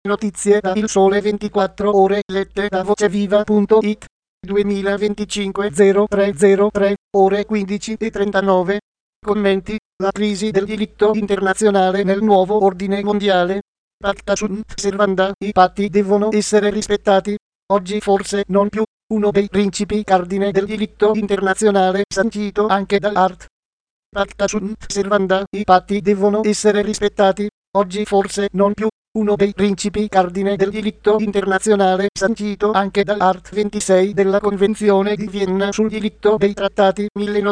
Notizie da Il Sole 24 Ore lette da voceviva.it 2025 0303 ore 15:39. Commenti: la crisi del diritto internazionale nel nuovo ordine mondiale. Pacta sunt servanda, i patti devono essere rispettati. Oggi forse non più, uno dei principi cardine del diritto internazionale sancito anche dall'art. Pacta sunt servanda, i patti devono essere rispettati. Oggi forse non più, uno dei principi cardine del diritto internazionale sancito anche dall'art 26 della Convenzione di Vienna sul diritto dei trattati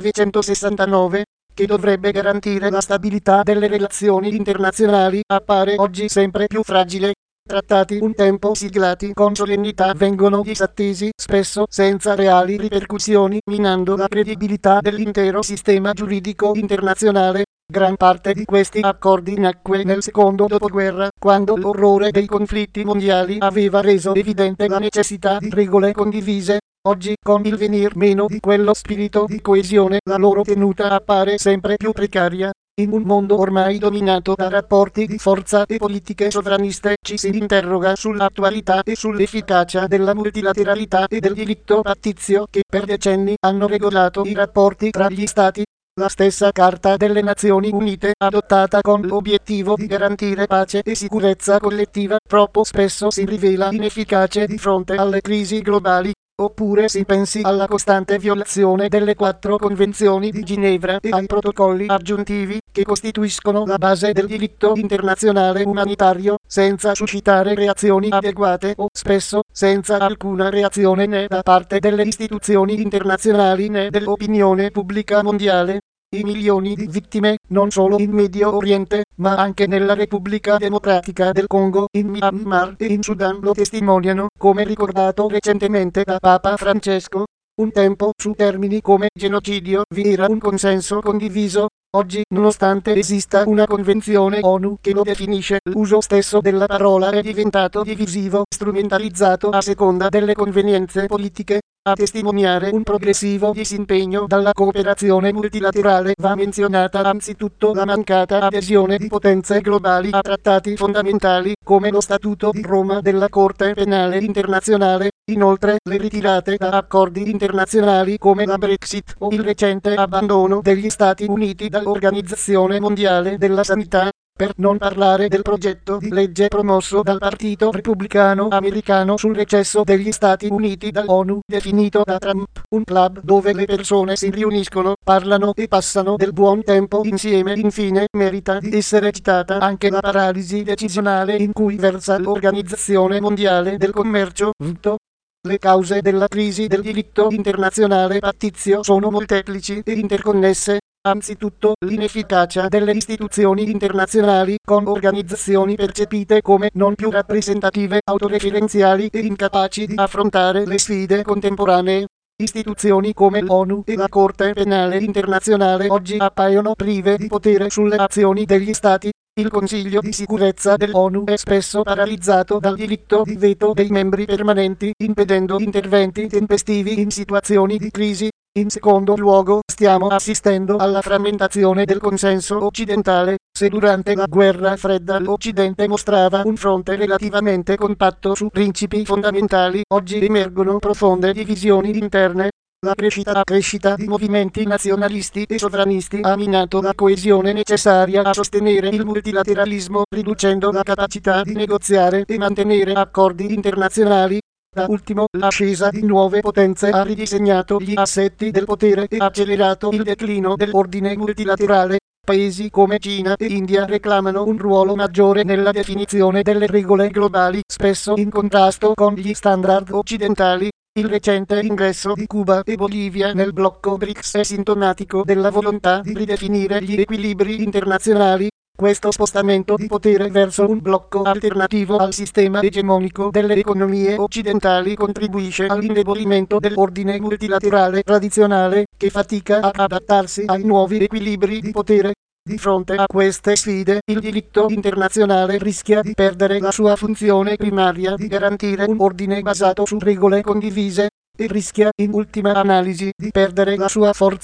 1969, che dovrebbe garantire la stabilità delle relazioni internazionali, appare oggi sempre più fragile. Trattati un tempo siglati con solennità vengono disattesi, spesso senza reali ripercussioni, minando la credibilità dell'intero sistema giuridico internazionale. Gran parte di questi accordi nacque nel secondo dopoguerra, quando l'orrore dei conflitti mondiali aveva reso evidente la necessità di regole condivise. Oggi, con il venir meno di quello spirito di coesione, la loro tenuta appare sempre più precaria. In un mondo ormai dominato da rapporti di forza e politiche sovraniste, ci si interroga sull'attualità e sull'efficacia della multilateralità e del diritto pattizio che per decenni hanno regolato i rapporti tra gli Stati. La stessa Carta delle Nazioni Unite, adottata con l'obiettivo di garantire pace e sicurezza collettiva, troppo spesso si rivela inefficace di fronte alle crisi globali. Oppure si pensi alla costante violazione delle 4 convenzioni di Ginevra e ai protocolli aggiuntivi che costituiscono la base del diritto internazionale umanitario, senza suscitare reazioni adeguate o spesso senza alcuna reazione né da parte delle istituzioni internazionali né dell'opinione pubblica mondiale. I milioni di vittime, non solo in Medio Oriente, ma anche nella Repubblica Democratica del Congo, in Myanmar e in Sudan lo testimoniano, come ricordato recentemente da Papa Francesco. Un tempo su termini come genocidio vi era un consenso condiviso. Oggi, nonostante esista una convenzione ONU che lo definisce, l'uso stesso della parola è diventato divisivo, strumentalizzato a seconda delle convenienze politiche. A testimoniare un progressivo disimpegno dalla cooperazione multilaterale va menzionata anzitutto la mancata adesione di potenze globali a trattati fondamentali, come lo Statuto di Roma della Corte Penale Internazionale. Inoltre, le ritirate da accordi internazionali come la Brexit o il recente abbandono degli Stati Uniti dall'Organizzazione Mondiale della Sanità. Per non parlare del progetto di legge promosso dal Partito Repubblicano Americano sul recesso degli Stati Uniti dall'ONU, definito da Trump un club dove le persone si riuniscono, parlano e passano del buon tempo insieme. Infine, merita di essere citata anche la paralisi decisionale in cui versa l'Organizzazione Mondiale del Commercio, WTO. Le cause della crisi del diritto internazionale pattizio sono molteplici e interconnesse. Anzitutto, l'inefficacia delle istituzioni internazionali, con organizzazioni percepite come non più rappresentative, autoreferenziali e incapaci di affrontare le sfide contemporanee. Istituzioni come l'ONU e la Corte Penale Internazionale oggi appaiono prive di potere sulle azioni degli Stati. Il Consiglio di Sicurezza dell'ONU è spesso paralizzato dal diritto di veto dei membri permanenti, impedendo interventi tempestivi in situazioni di crisi. In secondo luogo, stiamo assistendo alla frammentazione del consenso occidentale. Se durante la guerra fredda l'Occidente mostrava un fronte relativamente compatto su principi fondamentali, oggi emergono profonde divisioni interne. La crescita di movimenti nazionalisti e sovranisti ha minato la coesione necessaria a sostenere il multilateralismo, riducendo la capacità di negoziare e mantenere accordi internazionali. Da ultimo, l'ascesa di nuove potenze ha ridisegnato gli assetti del potere e accelerato il declino dell'ordine multilaterale. Paesi come Cina e India reclamano un ruolo maggiore nella definizione delle regole globali, spesso in contrasto con gli standard occidentali. Il recente ingresso di Cuba e Bolivia nel blocco BRICS è sintomatico della volontà di ridefinire gli equilibri internazionali. Questo spostamento di potere verso un blocco alternativo al sistema egemonico delle economie occidentali contribuisce all'indebolimento dell'ordine multilaterale tradizionale, che fatica ad adattarsi ai nuovi equilibri di potere. Di fronte a queste sfide, il diritto internazionale rischia di perdere la sua funzione primaria di garantire un ordine basato su regole condivise, e rischia, in ultima analisi, di perdere la sua forza.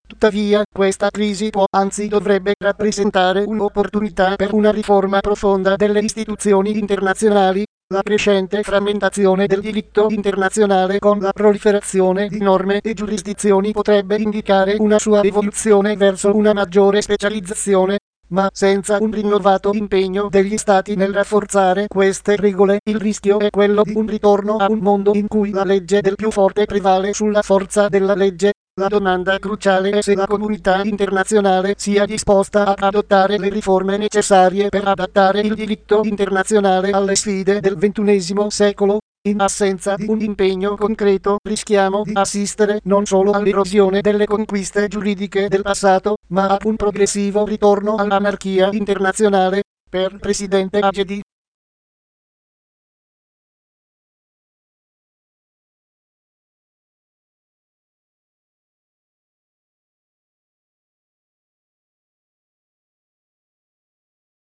Tuttavia, questa crisi può, anzi dovrebbe rappresentare un'opportunità per una riforma profonda delle istituzioni internazionali. La crescente frammentazione del diritto internazionale con la proliferazione di norme e giurisdizioni potrebbe indicare una sua evoluzione verso una maggiore specializzazione, ma senza un rinnovato impegno degli Stati nel rafforzare queste regole, il rischio è quello di un ritorno a un mondo in cui la legge del più forte prevale sulla forza della legge. La domanda cruciale è se la comunità internazionale sia disposta ad adottare le riforme necessarie per adattare il diritto internazionale alle sfide del XXI secolo. In assenza di un impegno concreto rischiamo di assistere non solo all'erosione delle conquiste giuridiche del passato, ma ad un progressivo ritorno all'anarchia internazionale. Per Presidente Agedi.